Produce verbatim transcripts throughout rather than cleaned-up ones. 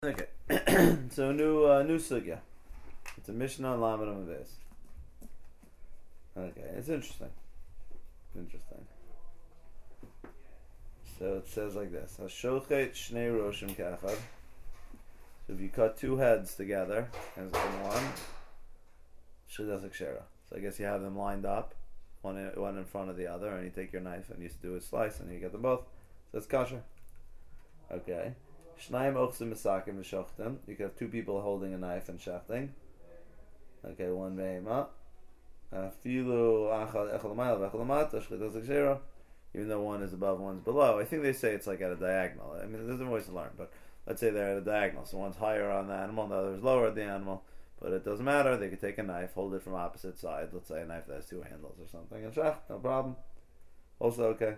Okay, so new uh, new sugya. It's a Mishnah on Lamed Amavis. Okay, it's interesting. It's interesting. So it says like this: Hashochet shnei roshim kachad. So if you cut two heads together as in one, shlidas kshera. So I guess you have them lined up, one in, one in front of the other, and you take your knife and you do a slice, and you get them both. So it's kosher. Okay. Shnayim ochsim misakim v'shochtem. You could have two people holding a knife and shachting. Okay, one behema. Filu achal echal mayal v'echal lamata shlitas kshera. Even though one is above, one's below. I think they say it's like at a diagonal. I mean, there's no ways to learn, but let's say they're at a diagonal. So one's higher on the animal, and the other's lower at the animal. But it doesn't matter. They could take a knife, hold it from opposite sides. Let's say a knife that has two handles or something, and shach, no problem. Also okay.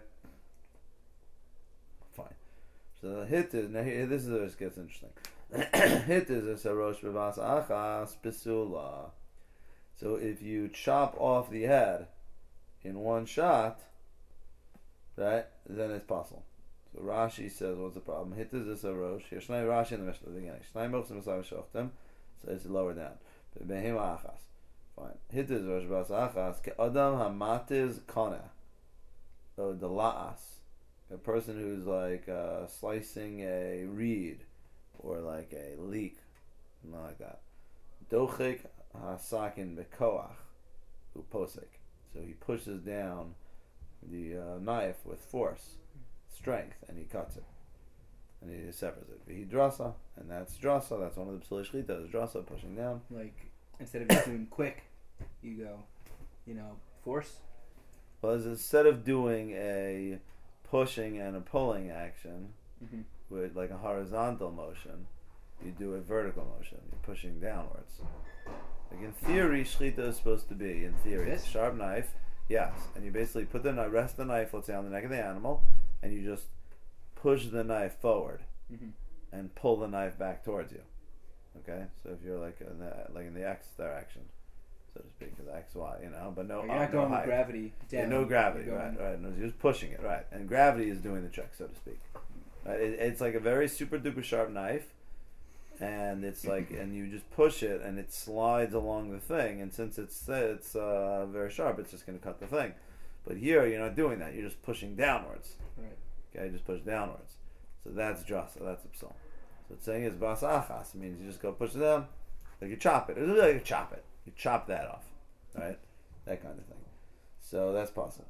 Fine. So the hit is, now here, this is where it gets interesting. Hit is a sarosh b'vas achas pisula. So if you chop off the head in one shot, right, then it's possible. So Rashi says, what's the problem? Hit is a sarosh. Here, Shnai Rashi in the Mishnah, the beginning. Shnai mochsim v'sav shoftem. So it's lower down. Behema achas. Fine. Hit is rosh b'vas achas. Ke adam hamatiz kana. So the la'as. A person who's like uh, slicing a reed or like a leek, something like that. Dochik hasakin bekoach uposik. So he pushes down the uh, knife with force, strength, and he cuts it, and he severs it. He drasa, and that's drasa. That's one of the p'sulei shchita. Is drasa pushing down. Like instead of just doing quick, you go, you know, force. Well, instead of doing a pushing and a pulling action mm-hmm. with like a horizontal motion, you do a vertical motion. You're pushing downwards. Like in theory, shchita is supposed to be, in theory, it's a sharp knife, yes, and you basically put the knife, rest the knife, let's say, on the neck of the animal, and you just push the knife forward mm-hmm. and pull the knife back towards you. Okay, so if you're like in the, like in the X direction, so to speak, because X, Y, you know, but no, you're not going no with gravity down. Yeah, no gravity, right, right. No, you're just pushing it, right, and gravity is doing the trick, so to speak. Right? It, it's like a very super duper sharp knife, and it's like, and you just push it, and it slides along the thing, and since it's it's uh, very sharp, it's just going to cut the thing. But here, you're not doing that. You're just pushing downwards. Right. Okay, you just push downwards. So that's drasa. That's a psul. So it's saying is bas achas. It means you just go push it down, like you chop it. It's like you chop it. You chop that off, right? That kind of thing. So that's possible.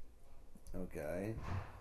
Okay.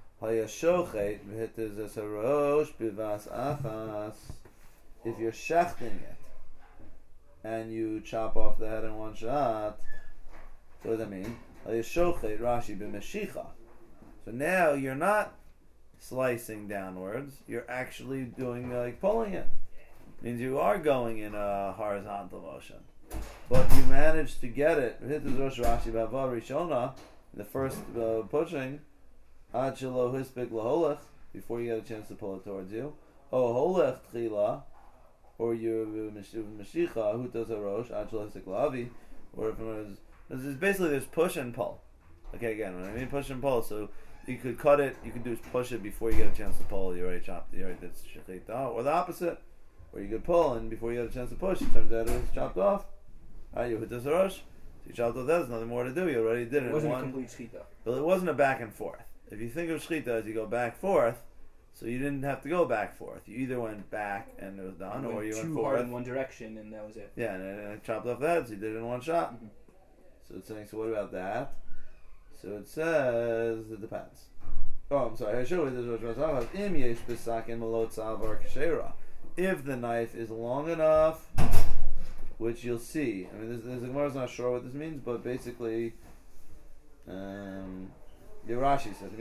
If you're shechting it and you chop off the head in one shot, so what does that mean? Rashi b'meshicha. So now you're not slicing downwards. You're actually doing like pulling it. It means you are going in a horizontal motion. But you managed to get it. Hit the Rosh Rashi Bava Rishona, the first uh, pushing, Ad Shelo Hispik Laholech, before you get a chance to pull it towards you. Oh Holech Tchila, or you Mashicha, Hutas Harosh, Ad Shelo Hispik Lavi, or if it was, it's basically there's push and pull. Okay, again, when I mean push and pull, so you could cut it, you could do is push it before you get a chance to pull, you already chopped, you already did Shechita, or the opposite, where you could pull, and before you get a chance to push, it turns out it was chopped off. Right, you hit this rush, so you chopped off that, there's nothing more to do, you already did it. It wasn't one. a complete shchita. Well, it wasn't a back and forth. If you think of shchita as you go back forth, so you didn't have to go back forth. You either went back and it was done, you or you went too forth hard in one direction and that was it. Yeah, and, and it chopped off that, so you did it in one shot. Mm-hmm. So it's saying, so what about that? So it says, it depends. Oh, I'm sorry. If the knife is long enough, which you'll see. I mean, there's, there's a Gemara's not sure what this means, but basically, um, the Rashi says,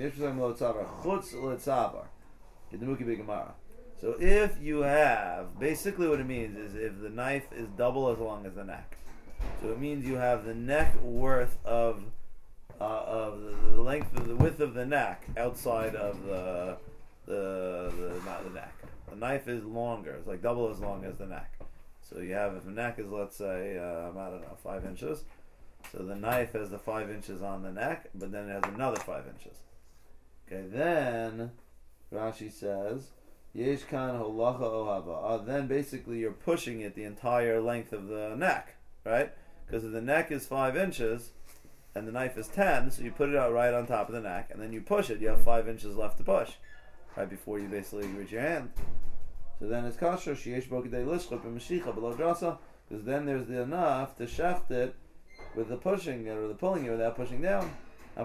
so if you have, basically what it means is if the knife is double as long as the neck. So it means you have the neck worth of uh, of the, the length of the width of the neck outside of the the, the not the neck. The knife is longer. It's like double as long as the neck. So you have, if the neck is, let's say, um, I don't know, five inches. So the knife has the five inches on the neck, but then it has another five inches. Okay, then Rashi says, Yesh kan holacha ohava. Uh, then basically you're pushing it the entire length of the neck, right? Because if the neck is five inches and the knife is ten, so you put it out right on top of the neck, and then you push it. You have five inches left to push, right before you basically reach your hand. So then it's kasher. Sheyesh bokidei lishchot b'mashicha below drasa, because then there's the enough to shecht it with the pushing or the pulling it without pushing down. But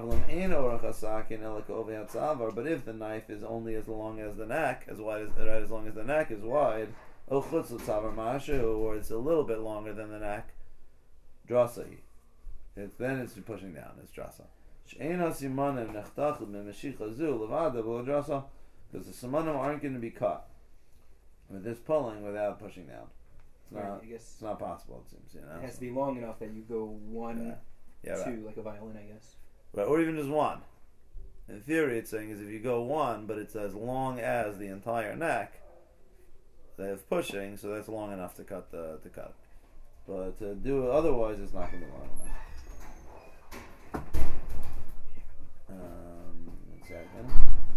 if the knife is only as long as the neck, as wide as right, as long as the neck is wide, or it's a little bit longer than the neck, drasa. It's, then it's pushing down. It's drasa. Because the simanim aren't going to be cut with this pulling without pushing down. It's not. Right, I guess it's not possible. It seems. You know, it has to be long enough that you go one, yeah. Yeah, two, right. like a violin, I guess. Right, or even just one. In theory, it's saying is if you go one, but it's as long as the entire neck, they have pushing, so that's long enough to cut the to cut. But to do it otherwise, it's not going to be long enough. Um, one second.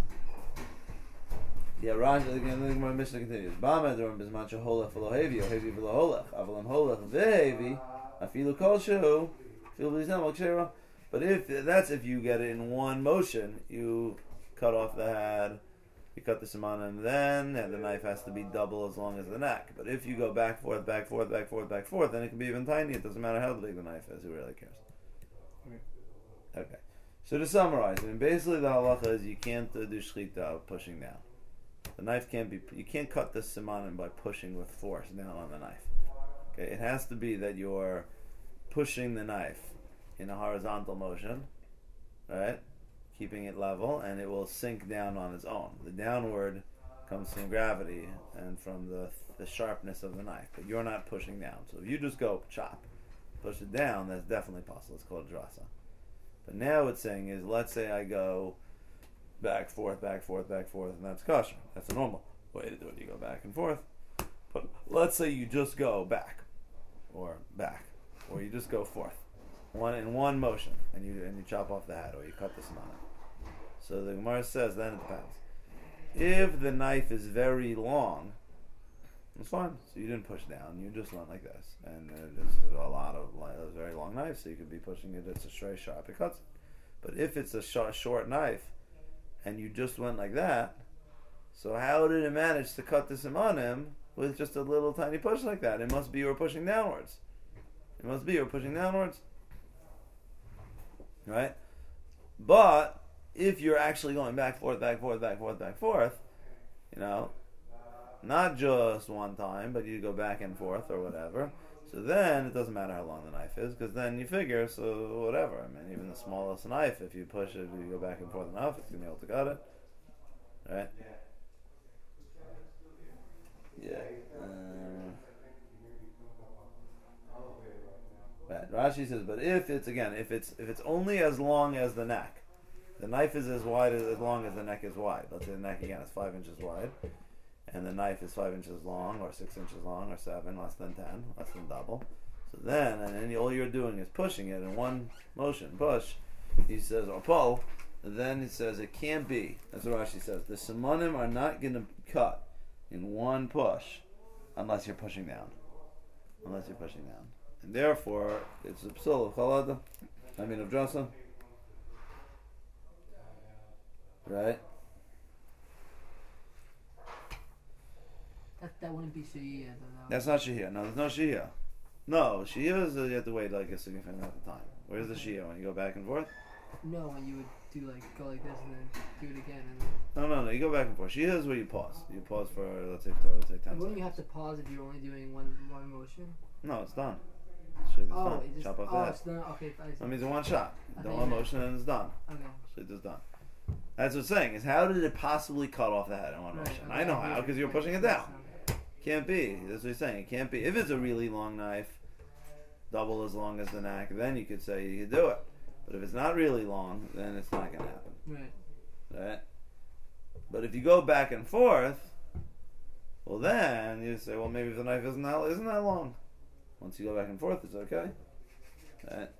Yeah, Rashi again. Look at my Mishnah continues. Ba'medurim bizman sheholech v'lo hevi, or hevi v'lo holech. Avalam holech v'hevi, afilu kol shehu, afilu b'liznam al kshera. But if that's if you get it in one motion, you cut off the head, you cut the simanim, then and the knife has to be double as long as the neck. But if you go back, forth, back, forth, back, forth, back, forth, then it can be even tiny. It doesn't matter how big the knife is. Who really cares? Okay. So to summarize, I mean, basically the halacha is you can't uh, do shchita pushing down. The knife can't be. You can't cut the simanim by pushing with force down on the knife. Okay. It has to be that you're pushing the knife in a horizontal motion, right? Keeping it level, and it will sink down on its own. The downward comes from gravity and from the the sharpness of the knife, but you're not pushing down. So if you just go chop, push it down, that's definitely possible. It's called drasa. But now what's saying is, let's say I go back, forth, back, forth, back, forth, and that's kosher. That's a normal way to do it. You go back and forth. But let's say you just go back, or back, or you just go forth. One in one motion, and you and you chop off the head, or you cut the simanim. So the Gemara says then it depends. If the knife is very long, it's fine. So you didn't push down; you just went like this, and uh, this is a lot of like, a very long knife, so you could be pushing it. It's a straight sharp; it cuts it. But if it's a short, short knife, and you just went like that, so how did it manage to cut the simanim with just a little tiny push like that? It must be you were pushing downwards. It must be you were pushing downwards. Right? But if you're actually going back, forth, back, forth, back, forth, back, forth, you know, not just one time, but you go back and forth or whatever, so then it doesn't matter how long the knife is, because then you figure, so whatever. I mean, even the smallest knife, if you push it, you go back and forth enough, it's going to be able to cut it. Right? Yeah. Uh, Right. Rashi says, but if it's again, if it's if it's only as long as the neck, the knife is as wide as, as long as the neck is wide. Let's say the neck again is five inches wide, and the knife is five inches long, or six inches long, or seven, less than ten, less than double. So then, and then all you're doing is pushing it in one motion, push. He says, or pull. Then he says it can't be. That's what Rashi says. The simanim are not going to cut in one push unless you're pushing down. Unless you're pushing down. And therefore, it's a psul of chalada, I mean of drasa. Right? That that wouldn't be shia. That That's not shia. No, there's no shia. No, shia is uh, you have to wait like a significant amount of time. Where's the shia? When you go back and forth? No, when you would do like go like this and then do it again. And then... No, no, no. You go back and forth. Shia is where you pause. You pause for let's say let's say ten. And wouldn't seconds. you have to pause if you're only doing one one motion? No, it's done. Shit is Oh, done. it just Chop off oh, the head. it's done. Okay, I see. That means in one shot. I The thought one you motion and it's done. Okay. Shit is done. That's what it's saying. Is how did it possibly cut off the head in one Right, motion? okay, I know I how see because you're what pushing it you're down. saying. Can't be. That's what he's saying. It can't be. If it's a really long knife, double as long as the neck, then you could say you could do it. But if it's not really long, then it's not going to happen. Right. Right? But if you go back and forth, well then you say, well maybe if the knife isn't that, isn't that long. Once you go back and forth, it's okay. Right?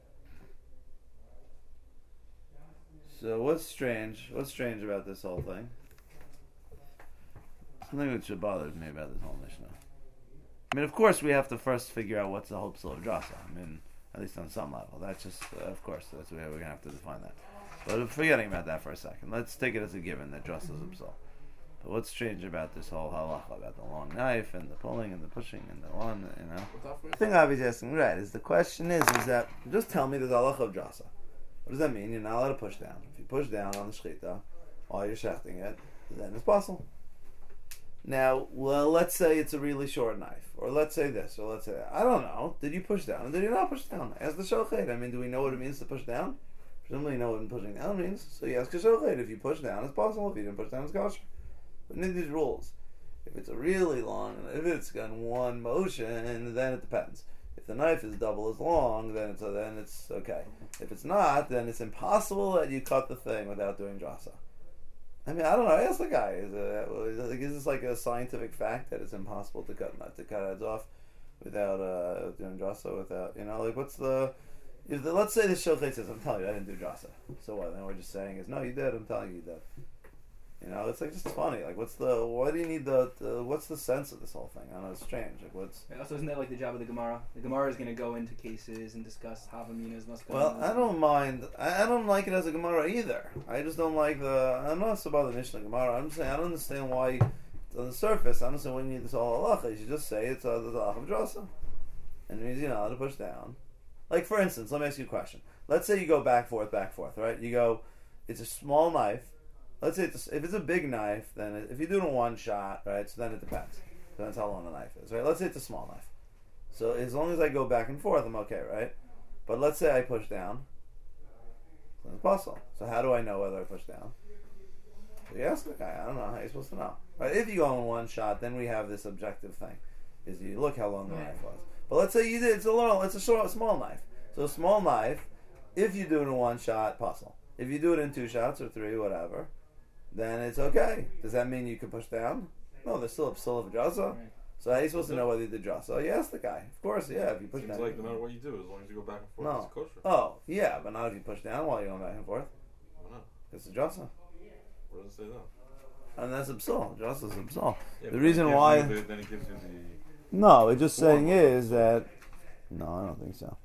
So what's strange? What's strange about this whole thing? Something which bothers me about this whole Mishnah. I mean, of course, we have to first figure out what's the whole psil of drasa. I mean, at least on some level. That's just, uh, of course, that's where we're going to have to define that. But forgetting about that for a second, let's take it as a given that drasa is a psil. But what's strange about this whole halacha, about the long knife and the pulling and the pushing and the one, you know? The thing Avi's asking, right, is the question is, is that, just tell me the halacha of drasa. What does that mean? You're not allowed to push down. If you push down on the shechita while you're shechting it, then it's possible. Now, well, let's say it's a really short knife, or let's say this, or let's say that. I don't know. Did you push down, or did you not push down? Ask the shochet. I mean, do we know what it means to push down? Presumably, you know what pushing down means. So you ask the shochet. If you push down, it's possible. If you didn't push down, it's kosher. But in these rules, if it's a really long, if it's got one motion, then it depends. If the knife is double as long, then it's then it's okay. If it's not, then it's impossible that you cut the thing without doing drasa. I mean, I don't know. I asked the guy: Is, it, is this like a scientific fact that it's impossible to cut to cut heads off without uh, doing drasa? Without you know, like what's the? If the let's say the shochet says, "I'm telling you, I didn't do drasa." So what? Then we're just saying is, "No, you did. I'm telling you, you did." You know, it's like just funny. Like, what's the? Why do you need the? the what's the sense of this whole thing? I don't know. It's strange. Like, what's? Yeah, also, isn't that like the job of the Gemara? The Gemara is going to go into cases and discuss Havaminas, Maskanas. Well, I don't mind. I, I don't like it as a Gemara either. I just don't like the. I'm not so about the Mishnah Gemara. I'm just saying I don't understand why. On the surface, I don't understand why you need this all halacha. You should just say it's uh, the halacha of drasa, and it means you're not allowed to push down. Like for instance, let me ask you a question. Let's say you go back forth, back forth, right? You go. It's a small knife. Let's say it's a, if it's a big knife, then it, if you do it in one shot, right? So then it depends. Depends how long the knife is, right? Let's say it's a small knife. So as long as I go back and forth, I'm okay, right? But let's say I push down, then it's possible. So how do I know whether I push down? So you ask the guy. I don't know how you're supposed to know. Right? If you go in one shot, then we have this objective thing: is you look how long the knife was. But let's say you did. It's a little. It's a short, small knife. So a small knife. If you do it in one shot, possible. If you do it in two shots or three, whatever, then it's okay. Does that mean you can push down? No, there's still a psil of drasa. Right. So how are you supposed to know whether you did drasa? You ask the guy. Of course, yeah, if you push Seems down. like no matter what you do, as long as you go back and forth, no. it's kosher. Oh, yeah, but not if you push down while you're going back and forth. Why not? It's a drasa. Where does it say that? And that's a psil. Drasa is a psil. Yeah, the reason why... The, then it gives you the... No, it's just saying is that... No, I don't think so.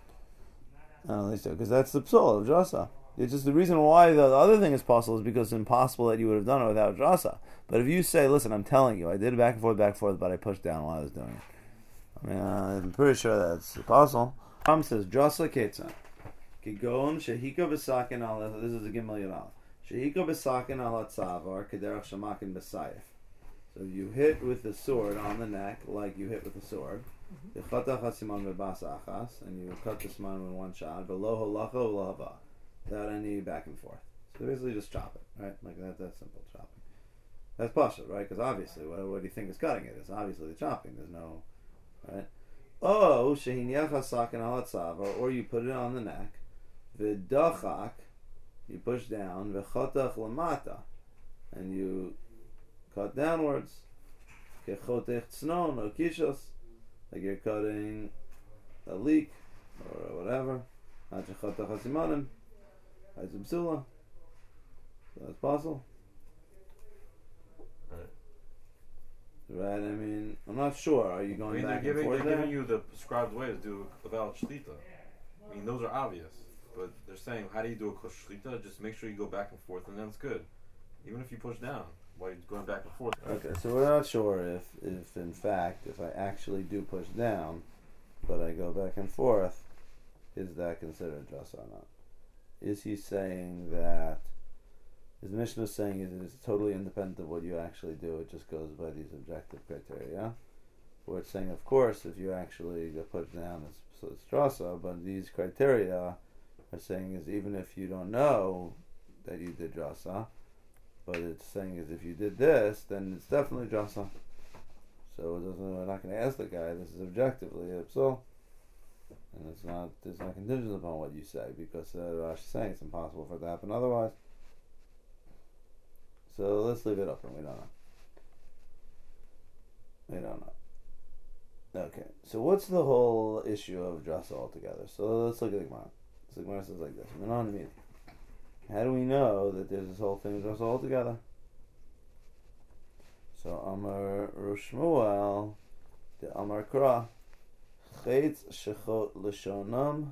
I don't think so, because that's the psil of drasa. It's just the reason why the, the other thing is possible is because it's impossible that you would have done it without drasa. But if you say, listen, I'm telling you, I did it back and forth, back and forth, but I pushed down while I was doing it. I mean, uh, I'm pretty sure that's possible. Ram says, drasa ketza. Kigon shehika b'sakin al, this is a gimel yadal. Shehika b'sakin al hatzavar kederach shamakin b'sayif. So you hit with the sword on the neck like you hit with the sword. Yechatach hasiman b'basa achas, and you cut the siman with one shot. V'lo holacha v'lo hava. Without any back and forth. So basically just chop it, right? Like that, that's simple chopping. That's pasha, right? Because obviously, what, what do you think is cutting it? It's obviously the chopping. There's no, right? Oh, shehiniach sakin al hatzava, or you put it on the neck. V'dachak, you push down. V'chotach lamata, and you cut downwards. Kechotech tznon or kishos, like you're cutting a leek or whatever. Hachachotach hasimanim. So that's possible. Right. Right, I mean, I'm not sure. Are you going I mean, back they're and giving, forth they're there? giving you the prescribed way to do a valid shlita. I mean, those are obvious. But they're saying, how do you do a kosher shlita? Just make sure you go back and forth, and then it's good. Even if you push down, while you're going back and forth. Okay, so we're not sure if, if in fact, if I actually do push down, but I go back and forth, is that considered drasa or not? Is he saying that, is the Mishnah saying is it is totally independent of what you actually do, it just goes by these objective criteria? Or it's saying, of course, if you actually get pushed down, it's, so it's drasa, but these criteria are saying is even if you don't know that you did drasa, but it's saying is if you did this, then it's definitely drasa. So it doesn't, we're not going to ask the guy, this is objectively a psil. And it's not, it's not contingent upon what you say, because uh, Rashi is saying it's impossible for it to happen otherwise. So let's leave it open. We don't know. We don't know. Okay, so what's the whole issue of drasa altogether? So let's look at the Gemara. So the Gemara says like this: how do we know that there's this whole thing of drasa altogether? So Amar Rushmuel, the Amar Kra, Chet Shechot Lashonam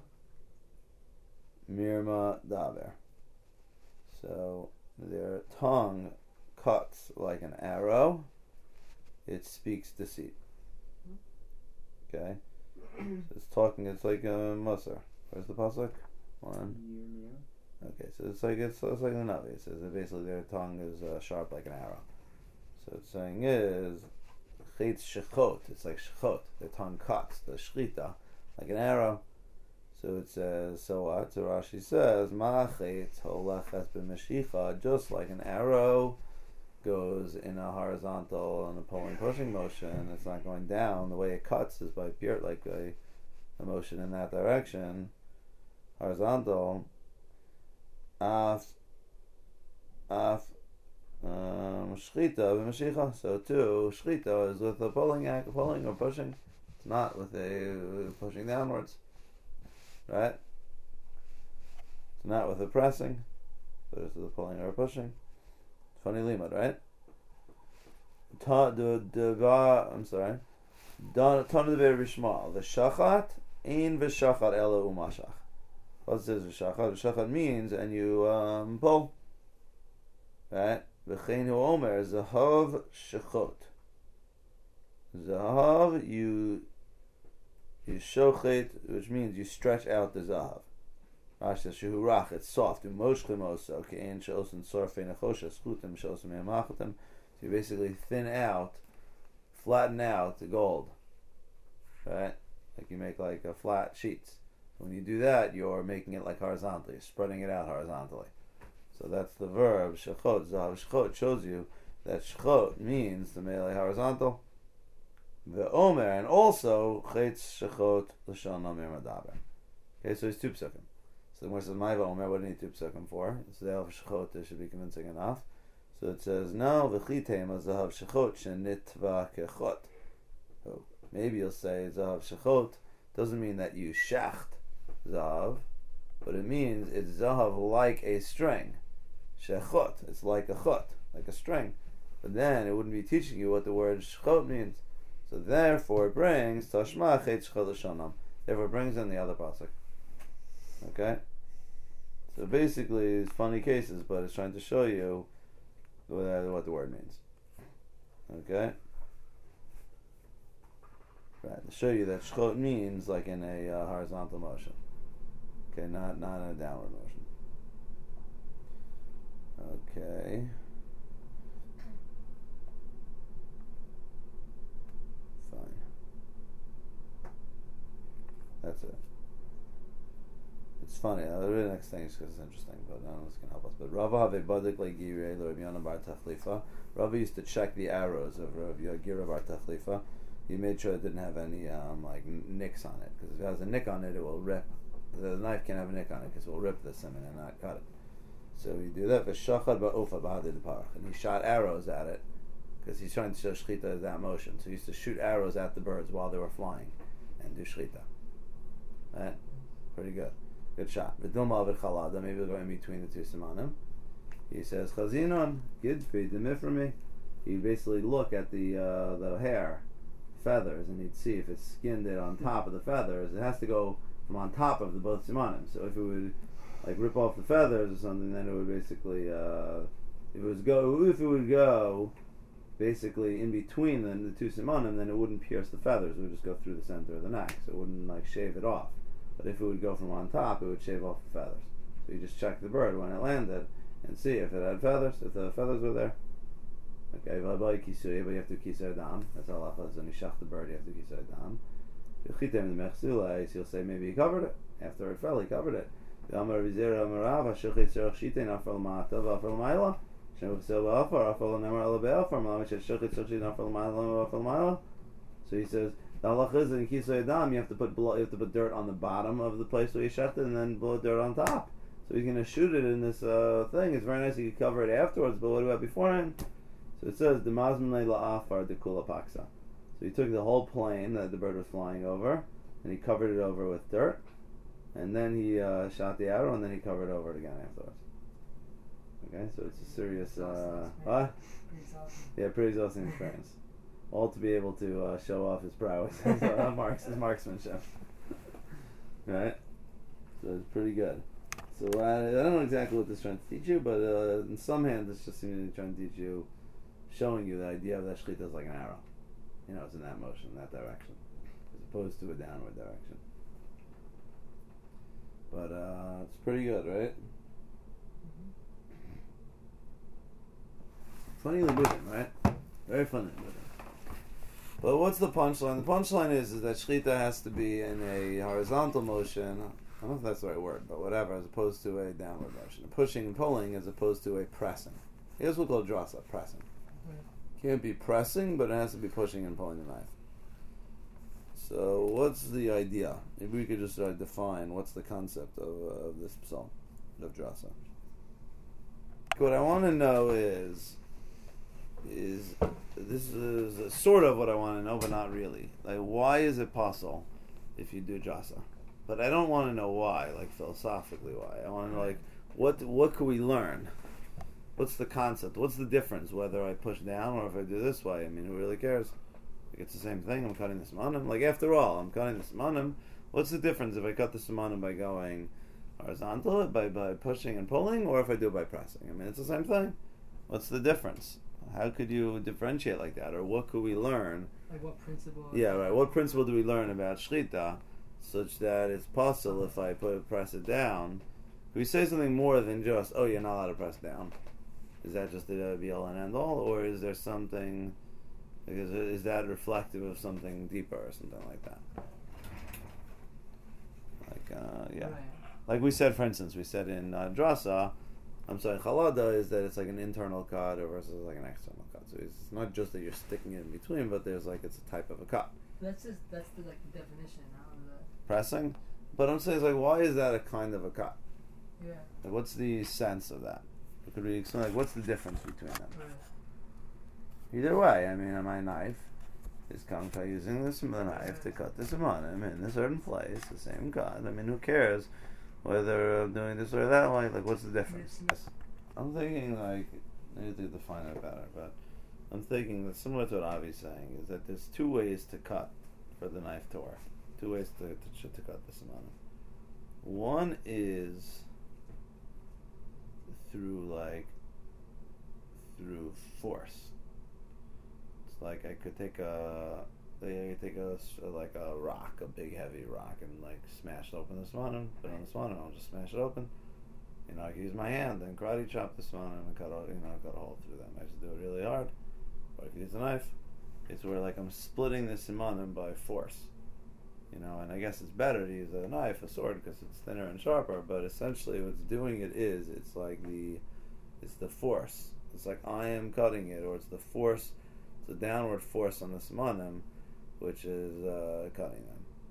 Mirma Daber. So their tongue cuts like an arrow, it speaks deceit. Okay? So it's talking, it's like a Musar. Where's the pasuk? One. Okay, so it's like it's, it's like the Navi. It says that basically their tongue is uh, sharp like an arrow. So it's saying is Chet Shechot. It's like Shechot. Their tongue cuts the Shchita like an arrow. So it says, so what? So Rashi says, Ma'achet holechet b'meshicha, just like an arrow goes in a horizontal and a pulling pushing motion, it's not going down. The way it cuts is by pure, like a, a motion in that direction, horizontal. Af, af, um, shchita b'meshicha. So too, shchita is with a pulling act, pulling or pushing. It's not with a uh, pushing downwards. Right? It's not with the pressing, but it's with the pulling or pushing. Funny limud, right? Ta the the va I'm sorry. Don ton the very small. The shachat in v'shachat ela umashach. What says v'shachat? V'shachat means and you um pull. Right? V'chein hu omer zahav shechot. Zahav you You shochet, which means you stretch out the zahav. Rashi says shehu rach, it's soft. Umoshchem oso ke'en she'osin sorfei nechosha schutim she'osin me'amachatim. So you basically thin out, flatten out the gold, right? Like you make like a flat sheets. When you do that, you're making it like horizontally, spreading it out horizontally. So that's the verb shechot. Zahav shechot shows you that shechot means the melee horizontal. The Omer, and also Chetz Shechot L'Shon Amir Madaber. Okay, so it's two psukim. So the Gemara says, "My Omer, what do you need two psukim for?" So the Zahav Shechot should be convincing enough. So it says, "No, v'chiteim Zahav Shechot shenitva kechot." So maybe you'll say Zahav Shechot doesn't mean that you shacht Zahav, but it means it's Zahav like a string. Shechot, it's like a chot, like a string. But then it wouldn't be teaching you what the word Shechot means. So therefore it brings Tashma Chet Shechot L'Shonam. Therefore it brings in the other pasuk. Okay? So basically it's funny cases, but it's trying to show you what, what the word means. Okay? Right, to show you that Shechot means like in a uh, horizontal motion. Okay, not, not in a downward motion. Okay. That's it. It's funny. I'll read the next thing because it's interesting, but I don't know if it's going to help us. But Rava have a badik like Girei Rabbi Yonah bar Tachlifa. Rava used to check the arrows of Rabbi Gira bar Tachlifa. He made sure it didn't have any um, like nicks on it, because if it has a nick on it, it will rip. The knife can't have a nick on it because it will rip the simon and not cut it. So he do that. V'shachad ba'ofa b'hadid parach, and he shot arrows at it because he's trying to show shchita as that motion. So he used to shoot arrows at the birds while they were flying and do shchita. Right? Pretty good. Good shot. V'dilma avid chalada. Maybe we'll go in between the two simanim. He says, Chazinon, gidfi, demif for me. He'd basically look at the uh, the hair, feathers, and he'd see if it's skinned it on top of the feathers. It has to go from on top of the both simanim. So if it would like rip off the feathers or something, then it would basically uh, if it was go if it would go basically in between the, the two simanim, then it wouldn't pierce the feathers. It would just go through the center of the neck, so it wouldn't like shave it off. But if it would go from on top, it would shave off the feathers. So you just check the bird when it landed and see if it had feathers, if the feathers were there. Okay, but you have to kisar dam. That's all halacha. When you shach the bird, you have to kisar dam. You'll say maybe he covered it. After it fell, he covered it. So he says the halacha is in kisar dam. You have to put blood, you have to put dirt on the bottom of the place where you shot it, and then blow dirt on top. So he's going to shoot it in this uh, thing. It's very nice you can cover it afterwards, but what about beforehand? So it says the mazmnei la'afar de kula paksa. So he took the whole plane that the bird was flying over, and he covered it over with dirt, and then he uh, shot the arrow, and then he covered over it again afterwards. Okay, so it's a serious, uh, Exhausting what? Pretty exhausting. Yeah, pretty exhausting experience. All to be able to uh, show off his prowess, his, uh, marks, his marksmanship. Right? So it's pretty good. So uh, I don't know exactly what this is trying to teach you, but uh, in some hands it's just seemingly trying to teach you, showing you the idea of that shechita is like an arrow. You know, it's in that motion, in that direction, as opposed to a downward direction. But uh, it's pretty good, right? Funny libudim, right? Very funny libudim. But what's the punchline? The punchline is, is that shechita has to be in a horizontal motion. I don't know if that's the right word, but whatever, as opposed to a downward motion. A pushing and pulling as opposed to a pressing. Here's what we call drasa, pressing. Can't be pressing, but it has to be pushing and pulling the knife. So what's the idea? Maybe we could just uh, define what's the concept of, uh, of this psalm, of drasa. What I want to know is, is this is sort of what I want to know, but not really. Like, why is it possible if you do drasa? But I don't want to know why, like philosophically why. I want to know, like, what what could we learn? What's the concept? What's the difference whether I push down or if I do this way? I mean, who really cares? Like, it's the same thing. I'm cutting the simanim. Like, after all, I'm cutting the simanim. What's the difference if I cut the simanim by going horizontal, by, by pushing and pulling, or if I do it by pressing? I mean, it's the same thing. What's the difference? How could you differentiate like that? Or what could we learn? Like what principle? Yeah, right. What principle do we learn about shechita such that it's possible if I put press it down? Can we say something more than just, oh, you're not allowed to press down? Is that just the be all and end all, or is there something? Is, is that reflective of something deeper or something like that? Like, uh, yeah. Right. Like we said, for instance, we said in uh, drasa, I'm sorry, chalada is that it's like an internal cut or versus like an external cut. So it's not just that you're sticking it in between, but there's like it's a type of a cut. That's just that's the like the definition. I don't know that. Pressing, but I'm saying, it's like, why is that a kind of a cut? Yeah. Like, what's the sense of that? Could we explain, like, what's the difference between them? Right. Either way, I mean, my knife is coming by using this knife to cut the simanim in a certain place, the same cut. I mean, who cares whether I'm doing this or that way? Like, what's the difference? Yes. I'm thinking, like, I need to define it better, but I'm thinking that similar to what Avi's saying is that there's two ways to cut for the knife to work. Two ways to to, to cut the simanim. One is through like through force. It's like I could take a I could take a like a rock, a big heavy rock, and like smash it open the simanim, put it on the simanim, I'll just smash it open. You know, I can use my hand and karate chop the simanim and cut a you know cut a hole through them. I just do it really hard. Or I can use a knife. It's where like I'm splitting the simanim by force. You know, and I guess it's better to use a knife, a sword, because it's thinner and sharper. But essentially, what's doing it is, it's like the, it's the force. It's like I am cutting it, or it's the force, it's the downward force on the simanim, which is uh, cutting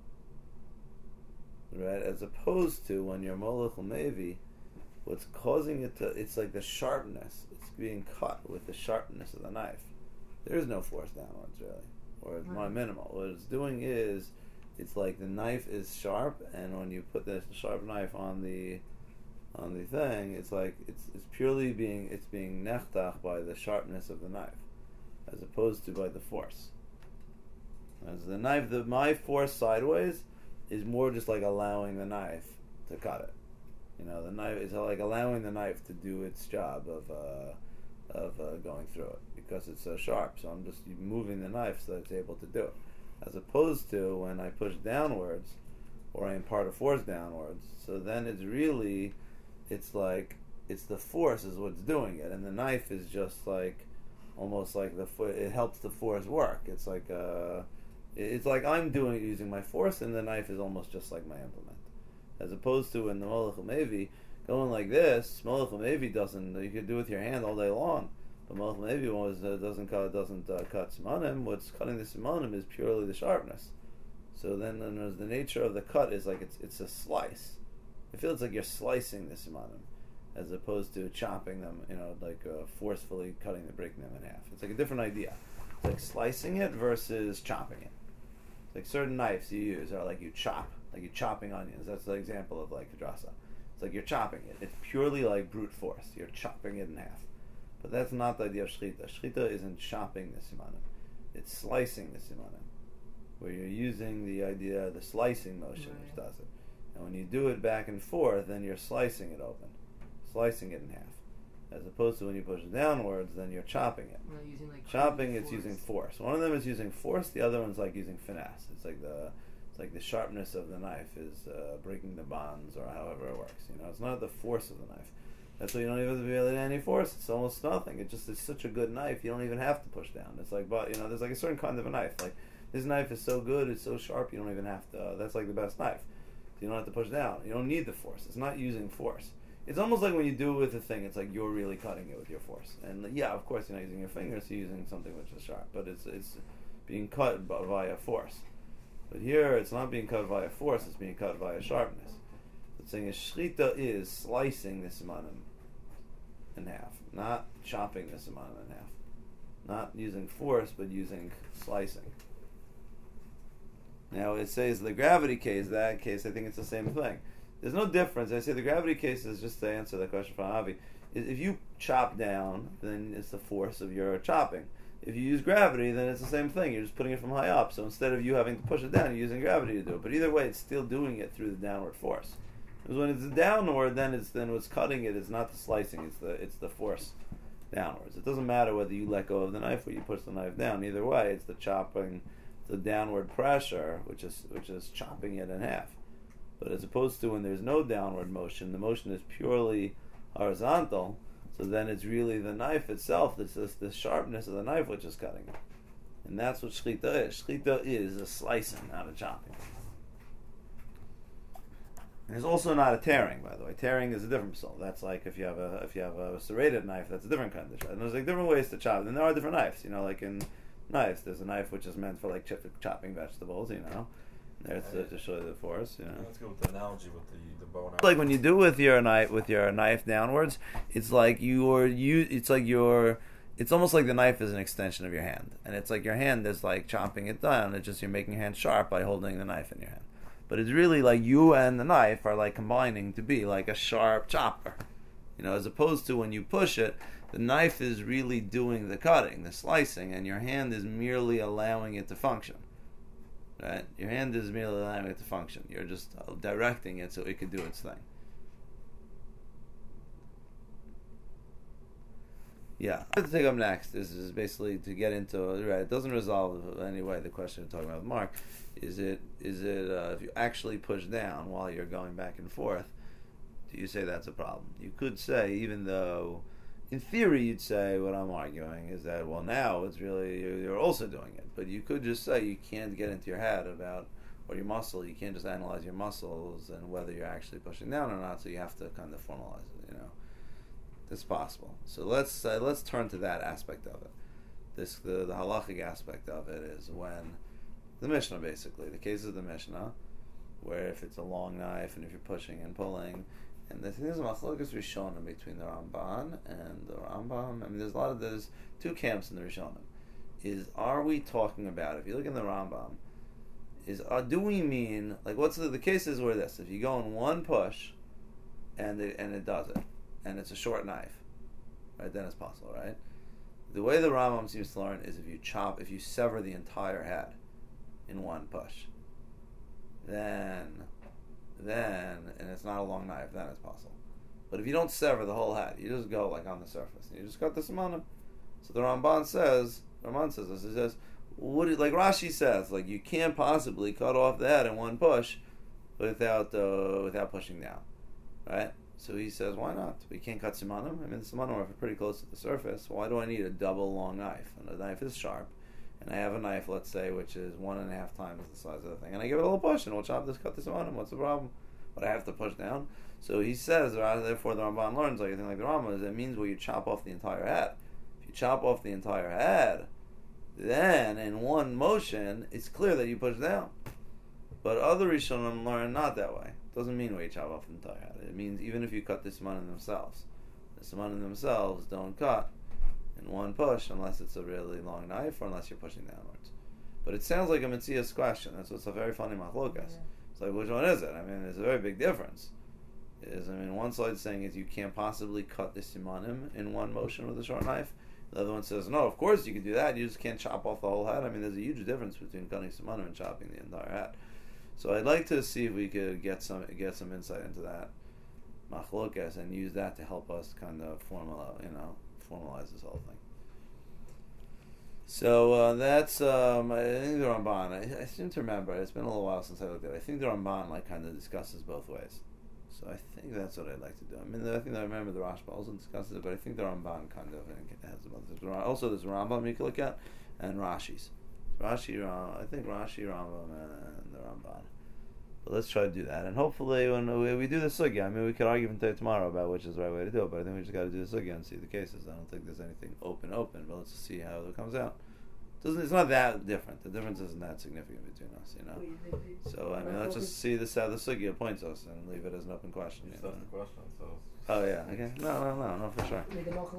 them. Right, as opposed to when you're molech umevi, what's causing it to, it's like the sharpness. It's being cut with the sharpness of the knife. There is no force downwards really, or it's Right. minimal. What it's doing is, it's like the knife is sharp, and when you put this sharp knife on the on the thing, it's like it's it's purely being it's being nechtach by the sharpness of the knife, as opposed to by the force. As the knife, the my force sideways is more just like allowing the knife to cut it. You know, the knife is like allowing the knife to do its job of uh, of uh, going through it because it's so sharp. So I'm just moving the knife so that it's able to do it. As opposed to when I push downwards, or I impart a force downwards, so then it's really, it's like, it's the force is what's doing it, and the knife is just like, almost like the fo- it helps the force work. It's like, uh, it's like I'm doing it using my force, and the knife is almost just like my implement. As opposed to in the molech umevi, going like this, molech umevi doesn't, you could do it with your hand all day long. But Malach Levi was uh, doesn't cut doesn't uh, cut simanim. What's cutting the simanim is purely the sharpness. So then, then there's the nature of the cut is like it's it's a slice. It feels like you're slicing the simanim, as opposed to chopping them. You know, like uh, forcefully cutting them, breaking them in half. It's like a different idea. It's like slicing it versus chopping it. It's like certain knives you use are like you chop, like you're chopping onions. That's the example of like drasa. It's like you're chopping it. It's purely like brute force. You're chopping it in half. But that's not the idea of shechita. Shechita isn't chopping the simanim. It's slicing the simanim, where you're using the idea, the slicing motion, Right. which does it. And when you do it back and forth, then you're slicing it open, slicing it in half. As opposed to when you push it downwards, then you're chopping it. We're not using like Chopping, crazy it's force. using force. One of them is using force. The other one's like using finesse. It's like the, it's like the sharpness of the knife is uh, breaking the bonds, or however it works. You know, it's not the force of the knife. That's why you don't even have to be able to any force. It's almost nothing. It just is such a good knife. You don't even have to push down. It's like, but you know, there's like a certain kind of a knife. Like this knife is so good, it's so sharp. You don't even have to. Uh, that's like the best knife. So you don't have to push down. You don't need the force. It's not using force. It's almost like when you do it with a thing, it's like you're really cutting it with your force. And yeah, of course, you're not using your fingers, you're using something which is sharp, but it's it's being cut by, via force. But here, it's not being cut via force, it's being cut via sharpness. It's saying a shechita is slicing the simanim in half, not chopping the simanim in half. Not using force, but using slicing. Now, it says the gravity case, that case, I think it's the same thing. There's no difference. I say the gravity case is just to answer the question from Avi. If you chop down, then it's the force of your chopping. If you use gravity, then it's the same thing. You're just putting it from high up. So instead of you having to push it down, you're using gravity to do it. But either way, it's still doing it through the downward force. Because when it's downward, then it's then what's cutting it is not the slicing. It's the it's the force downwards. It doesn't matter whether you let go of the knife or you push the knife down. Either way, it's the chopping, the downward pressure, which is which is chopping it in half. But as opposed to when there's no downward motion, the motion is purely horizontal, so then it's really the knife itself, it's just the sharpness of the knife which is cutting it. And that's what shechita is. Shechita is a slicing, not a chopping. And it's also not a tearing, by the way. Tearing is a different psul. That's like if you have a if you have a serrated knife, that's a different kind of chop. And there's like different ways to chop. And there are different knives, you know, like in knives, there's a knife which is meant for like chip, chopping vegetables, you know. There's to, to show you the force, you know. Let's go with the analogy with the, the bow and arrow. Like when you do with your knife with your knife downwards, it's like you're you. It's like your. It's almost like the knife is an extension of your hand, and it's like your hand is like chopping it down. It's just you're making your hand sharp by holding the knife in your hand. But it's really like you and the knife are like combining to be like a sharp chopper, you know. As opposed to when you push it, the knife is really doing the cutting, the slicing, and your hand is merely allowing it to function. Right? Your hand is merely allowing it to function. You're just directing it so it could do its thing. Yeah. What to take up next is, is basically to get into, right, it doesn't resolve in any way the question we're talking about with Mark. Is it, is it uh, if you actually push down while you're going back and forth, do you say that's a problem? You could say, even though, in theory, you'd say what I'm arguing is that, well, now it's really, you're, you're also doing it. But you could just say you can't get into your head about, or your muscle, you can't just analyze your muscles and whether you're actually pushing down or not, so you have to kind of formalize it, you know. That's possible. So let's uh, let's turn to that aspect of it. This the, the halachic aspect of it is when, the Mishnah basically, the case of the Mishnah, where if it's a long knife and if you're pushing and pulling, and the thing is, Machlokes Rishonim between the Ramban and the Rambam. I mean, there's a lot of there's two camps in the Rishonim. Is are we talking about, if you look in the Rambam, is uh, do we mean like what's the, the cases where this? If you go in one push, and it and it does it, and it's a short knife, right? Then it's possible, right? The way the Rambam seems to learn is if you chop, if you sever the entire head in one push, then. Then, and it's not a long knife, then it's possible. But if you don't sever the whole head, you just go like on the surface, and you just cut this amount of. So the Ramban says, Ramban says this, he says, what is, like Rashi says, like you can't possibly cut off the head in one push without uh, without pushing down, right? So he says, why not? We can't cut simanim. I mean, the simanim are pretty close to the surface. Why do I need a double long knife? And the knife is sharp. And I have a knife, let's say, which is one and a half times the size of the thing, and I give it a little push, and we'll chop this, cut this on him. What's the problem? But I have to push down. So he says, therefore, the Ramban learns, like I think, like the Rambam, is it means well, you chop off the entire head. If you chop off the entire head, then in one motion, it's clear that you push down. But other Rishonim learn not that way. It doesn't mean where you chop off the entire head. It means even if you cut the simanim themselves, the simanim themselves don't cut in one push unless it's a really long knife or unless you're pushing downwards. But it sounds like a Metzias question. That's what's a very funny machlokes. Yeah. It's like, which one is it? I mean, there's a very big difference. is, I mean, one side saying is you can't possibly cut the simanim in one motion with a short knife. The other one says, no, of course you can do that. You just can't chop off the whole head. I mean, there's a huge difference between cutting simanim and chopping the entire head. So I'd like to see if we could get some get some insight into that machlokas and use that to help us kind of formula, you know, formalize this whole thing. So uh, that's um, I think the Ramban. I, I seem to remember. It's been a little while since I looked at it. I think the Ramban like kind of discusses both ways. So I think that's what I'd like to do. I mean, I think I remember the Rashba also discusses it, but I think the Ramban kind of has the other. Also, there's Rambam you can look at and Rashi's. Rashi, Ram, I think Rashi, Rambam, and the Ramban. But let's try to do that, and hopefully when we, we do the sugya, I mean, we could argue even tomorrow about which is the right way to do it, but I think we just got to do the sugya and see the cases. I don't think there's anything open, open, but let's just see how it comes out. Doesn't it's not that different. The difference isn't that significant between us, you know. So I mean, let's just see this how the sugya points us and leave it as an open question. You You still know? have the question, so. Oh yeah, okay. No, no, no, no, for sure.